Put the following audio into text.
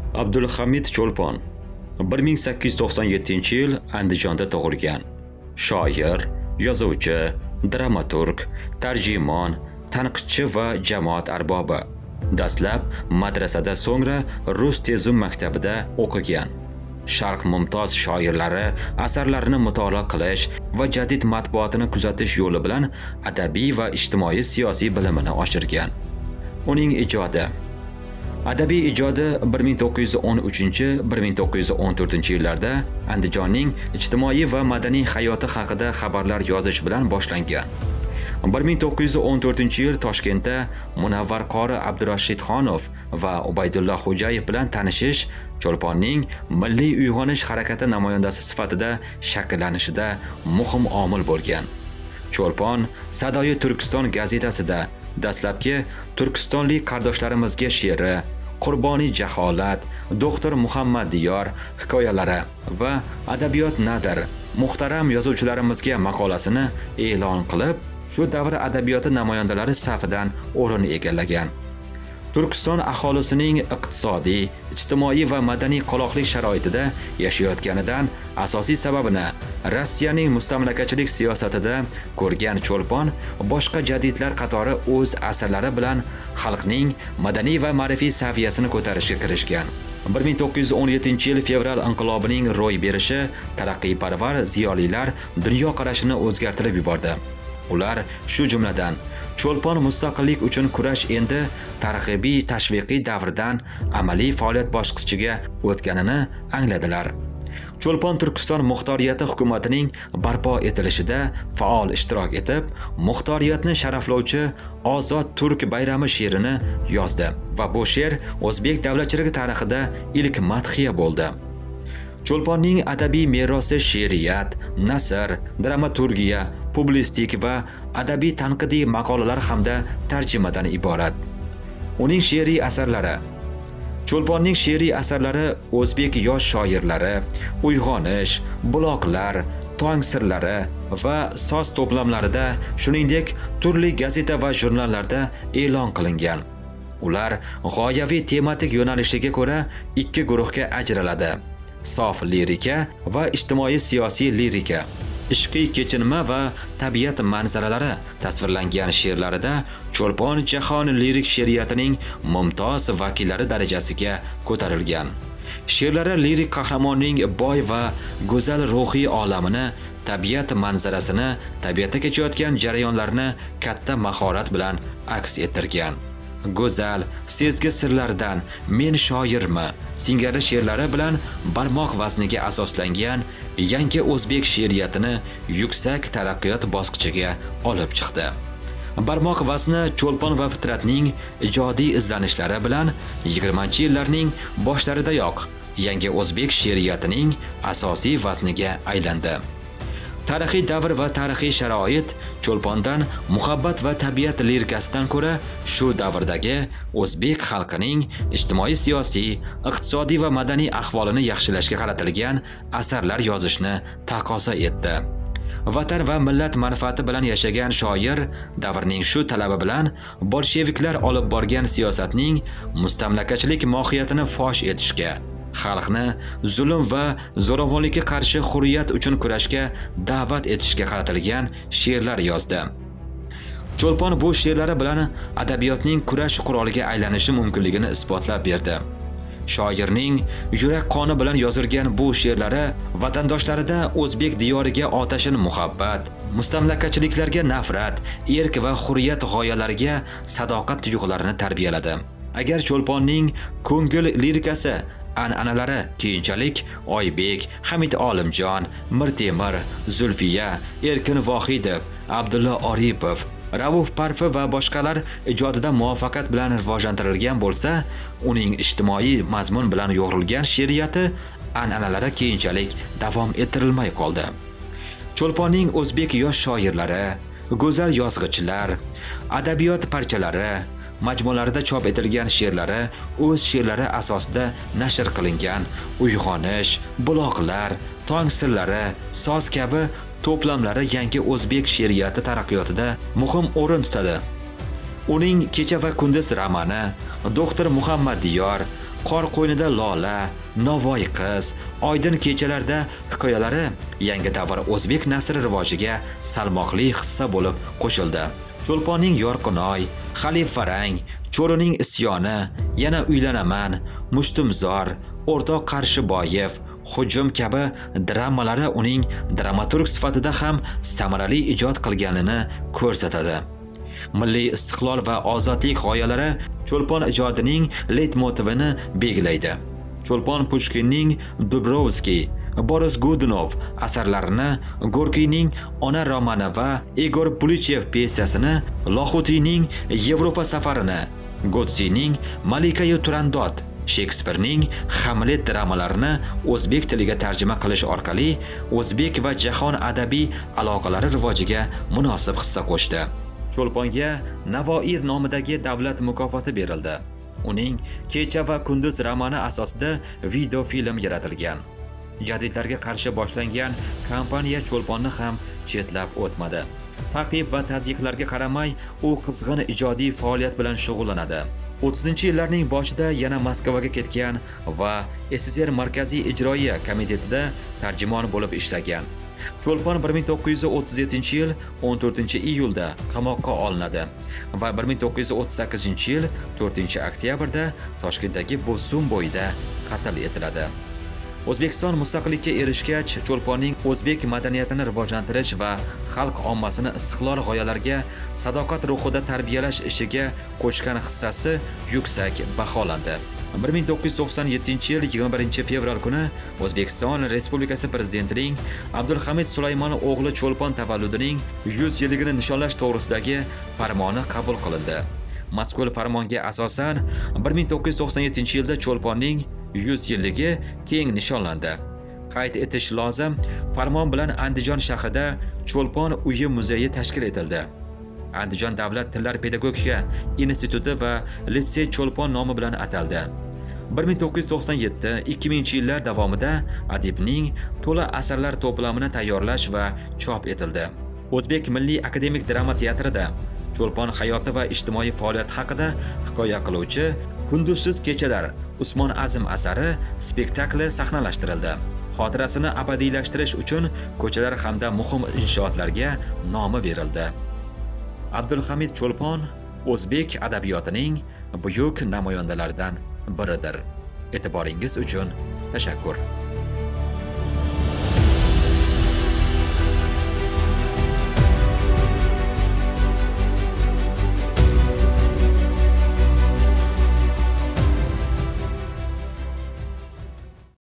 Abdulhamid Cho'lpon 1897-yil Andijonda tug'ilgan. Shoir, yozuvchi, dramaturg, tarjimon, tanqidchi va jamoat arbobi. Dastlab madrasada, so'ngra Rus tezum maktabida o'qigan. Sharq mumtoz shoirlari asarlarini mutolaa qilish va jadid matbuotini kuzatish yo'li bilan adabiy va ijtimoiy siyosiy bilimini oshirgan. Uning ijodi adabiy ijodi 1913-1914 yillarda Andijonning ijtimoiy va madaniy hayoti haqida xabarlar yozish bilan boshlangan. 1914-yil Toshkentda Munavvar qori Abdurashidxonov va Ubaydulla Xo'jayev bilan tanishish Cho'lponning milliy uyg'onish harakati namoyandasi sifatida shakllanishida muhim omil bo'lgan. Cho'lpon Sadoyi Turkiston gazetasida dastlabki turkistonlik qardoshlarimizga she'ri, Qurboniy jaholat, Doktor Muhammad Diyor hikoyalari va Adabiyot nadir muhtaram yozuvchilarimizga maqolasini e'lon qilib, shu davr adabiyoti namoyandalari safidan o'rin egallagan. Turkiston aholisining iqtisodiy, ijtimoiy va madaniy qoloqlik sharoitida yashayotganidan asosiy sababini Rossiyaning mustamlakachilik siyosatida ko'rgan Cho'lpon boshqa jadidlar qatori o'z asarlari bilan xalqning madaniy va ma'rifiy saviyasini ko'tarishga kirishgan. 1917-yil fevral inqilobining ro'y berishi taraqqiyparvar ziyolilar dunyoqarashini o'zgartirib yubordi. Ular shu jumladan Cho'lpon mustaqillik uchun kurash endi targ'ibiy tashviqiy davrdan amaliy faoliyat bosqichiga o'tganini angladilar. Cho'lpon Turkiston muxtoriyati hukumatining barpo etilishida faol ishtirok etib, muxtoriyatni sharaflovchi Ozod Turk bayrami she'rini yozdi va bu she'r o'zbek davlatchiligi tarixida ilk madhiya bo'ldi. Cho'lponning adabiy merosi she'riyat, nasr, dramaturgiya, publistik va adabiy tanqidiy maqolalar hamda tarjimadan iborat. Uning she'riy asarlari Cho'lponning she'riy asarlari o'zbek yosh shoirlari, uyg'onish, buloqlar, tong sirlari va soz to'plamlarida, shuningdek turli gazeta va jurnallarda e'lon qilingan. Ular g'oyaviy tematik yo'nalishiga ko'ra ikki guruhga ajraladi: sof lirika va ijtimoiy siyosiy lirika. Ishqiy kechinma va tabiat manzaralari tasvirlangan she'rlarida Cho'lpon jahon lirik she'riyatining mumtoz vakillari darajasiga ko'tarilgan. She'rlari lirik qahramonning boy va go'zal ruhiy olamini, tabiat manzarasini, tabiatda kechayotgan jarayonlarni katta mahorat bilan aks ettirgan. Go'zal, sezgi sirlardan men shoirmi singari she'rlari bilan barmoq vazniga asoslangan yangi o'zbek she'riyatini yuksak taraqqiyot bosqichiga olib chiqdi. Barmoq vazni Cho'lpon va Fitratning ijodiy izlanishlari bilan 20-yillarning boshlaridayoq yangi o'zbek she'riyatining asosiy vazniga aylandi. Tarixiy davr va tarixiy sharoit Cho'lpondan muhabbat va tabiat lirikasidan ko'ra shu davrdagi o'zbek xalqining ijtimoiy, siyosiy, iqtisodiy va madaniy ahvolini yaxshilashga qaratilgan asarlar yozishni taqozo etdi. Vatan va millat manfaati bilan yashagan shoir davrning shu talabi bilan bolsheviklar olib borgan siyosatning mustamlakachilik mohiyatini fosh etishga, xalqni zulm va zo'ravonlikka qarshi hurriyat uchun kurashga da'vat etishga qaratilgan she'rlar yozdi. Cho'lpon bu she'rlari bilan adabiyotning kurash quroliga aylanishi mumkinligini isbotlab berdi. Shoirning yurak qoni bilan yozilgan bu she'rlari vatandoshlarida o'zbek diyoriga otashin muhabbat, mustamlakachiliklarga nafrat, erk va hurriyat g'oyalariga sadoqat tuyg'ularini tarbiyaladi. Agar Cho'lponning ko'ngil lirikasi an'analari keyinchalik Oybek, Hamid Olimjon, Mir Temir, Zulfiya, Erkin Vohidov, Abdulla Oripov, Rauf Parfi va boshqalar ijodida muvaffaqiyat bilan rivojlantirilgan bo'lsa, uning ijtimoiy mazmun bilan yo'g'rilgan she'riyati an'analari keyinchalik davom ettirilmay qoldi. Cho'lponning o'zbek yosh shoirlari, go'zal yozg'ichilar, adabiyot parchalari, majmualarida chop etilgan she'rlari o'z she'rlari asosida nashr qilingan Uyg'onish, buloqlar, tong sirlari, soz kabi to'plamlari yangi o'zbek she'riyati taraqqiyotida muhim o'rin tutadi. Uning Kecha va kunduz romani, Doktor Muhammad Diyor, Qor qo'ynida lola, Navoiy qiz, Oydin kechalarda hikoyalari yangi davr o'zbek nasri rivojiga salmoqli hissa bo'lib qo'shildi. Cho'lponning yorqinoy, Xalifarang, Cho'rining isyoni, Yana uylanaman, Mushtumzor, O'rtoq Qarshiboyev, Hujum kabi dramalari uning dramaturg sifatida ham samarali ijod qilganini ko'rsatadi. Milliy istiqlol va ozodlik g'oyalari Cho'lpon ijodining leytmotivini belgilaydi. Cho'lpon Pushkinning Dubrovskiy, Boris Godunov asarlarini, Gorkiyning Ona romani va Igor Pulichev piyesasini, Lohutiyning Yevropa safarini, Gotsiyning Malika-yu Turandot, Shekspirning Hamlet dramalarini o'zbek tiliga tarjima qilish orqali o'zbek va jahon adabiy aloqalari rivojiga munosib hissa qo'shdi. Cho'lponga Navoiy nomidagi davlat mukofoti berildi. Uning Kecha va kunduz romani asosida video film yaratilgan. Jadidlarga qarshi boshlangan kampaniya Cho'lponni ham chetlab o'tmadi. Ta'qib va tazyiqlarga qaramay, u qizg'in ijodiy faoliyat bilan shug'ullanadi. 30-yillarning boshida yana Moskvaga ketgan va SSR Markaziy ijroiya komitetida tarjimon bo'lib ishlagan. Cho'lpon 1937-yil 14-iyulda qamoqqa olinadi va 1938-yil 4-oktyabrda Toshkentdagi Bo'sum bo'yida qatl etiladi. O'zbekiston mustaqillikka erishgach, Cho'lponning o'zbek madaniyatini rivojlantirish va xalq ommasini istiqlol g'oyalarga sadoqat ruhida tarbiyalash ishiga qo'shgan hissasi yuksak baholandi. 1997-yil 21 kuni O'zbekiston Respublikasi Prezidentining Abdulhamid Sulaymonov o'g'li Cho'lpon tavalludining 100 yilligini nishonlash to'g'risidagi farmoni qabul qilindi. Mazkur farmonga asosan 1997-yilda Cho'lponning 100 yilligi keng nishonlandi. Qayd etish lozim, farmon bilan Andijon shahrida Cho'lpon uyi muzeyi tashkil etildi. Andijon davlat tillar pedagogika instituti va litsey Cho'lpon nomi bilan ataldi. 1997-2000-yillar davomida adibning to'la asarlar to'plamini tayyorlash va chop etildi. O'zbek Milliy akademik drama teatrida Cho'lpon hayoti va ijtimoiy faoliyat haqida hikoya qiluvchi Kunduzsiz kechalar Usmon Azim asari spektakli sahnalashtirildi. Xotirasini abadiylashtirish uchun ko'chalar hamda muhim inshootlarga nomi berildi. Abdulhamid Cho'lpon o'zbek adabiyotining buyuk namoyandalaridan biridir. E'tiboringiz uchun tashakkur.